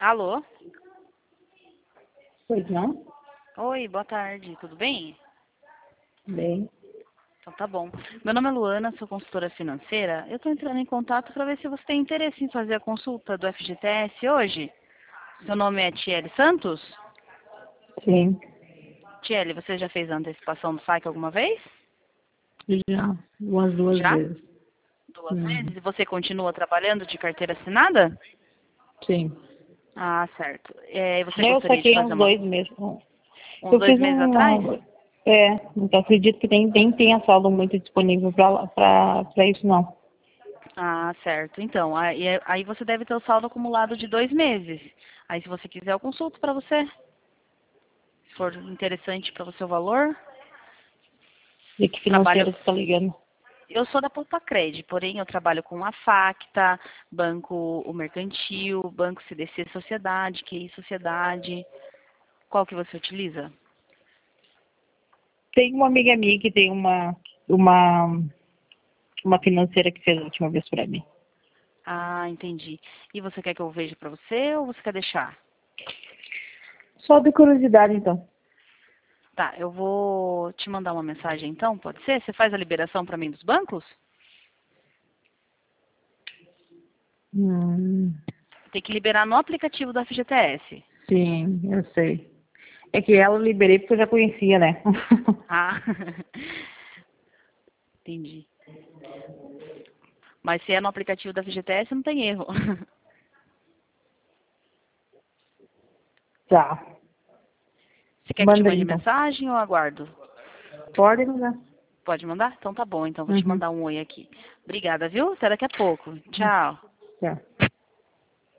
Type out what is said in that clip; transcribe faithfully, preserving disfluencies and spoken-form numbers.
Alô? Pois não? Oi, boa tarde, tudo bem? Bem. Então tá bom. Meu nome é Luana, sou consultora financeira. Eu estou entrando em contato para ver se você tem interesse em fazer a consulta do F G T S hoje. Seu nome é Tiele Santos? Sim. Tiele, você já fez a antecipação do S A C alguma vez? Já. Umas duas Já? vezes. Duas Hum. vezes? E você continua trabalhando de carteira assinada? Sim. Ah, certo. É, e você Eu gostaria de saquei fazer uns uma... dois meses. uns Eu dois fiz meses atrás? um. É, então acredito que nem, nem tenha saldo muito disponível para isso, não. Ah, certo. Então, aí, aí você deve ter o saldo acumulado de dois meses. Aí, se você quiser, eu consulto para você. Se for interessante para você o valor. De que Trabalho, financeiro que está ligando? eu sou da Poupa Cred, porém eu trabalho com a Facta, Banco o Mercantil, Banco C D C Sociedade, Q I Sociedade. Qual que você utiliza? Tem uma amiga minha que tem uma, uma, uma financeira que fez a última vez para mim. Ah, entendi. E você quer que eu veja para você ou você quer deixar? Só de curiosidade, então. Tá, eu vou te mandar uma mensagem então, pode ser? Você faz a liberação para mim dos bancos? Hum, Tem que liberar no aplicativo do F G T S. sim, eu sei. É que ela eu liberei porque eu já conhecia, né? Ah, entendi. Mas se é no aplicativo da F G T S, não tem erro. Tá. Você quer que eu te Manda aí, mande então. mensagem ou aguardo? Pode mandar. Pode mandar? Então tá bom, então vou te Uhum. mandar um oi aqui. Obrigada, viu? Até daqui a pouco. Tchau. Tchau.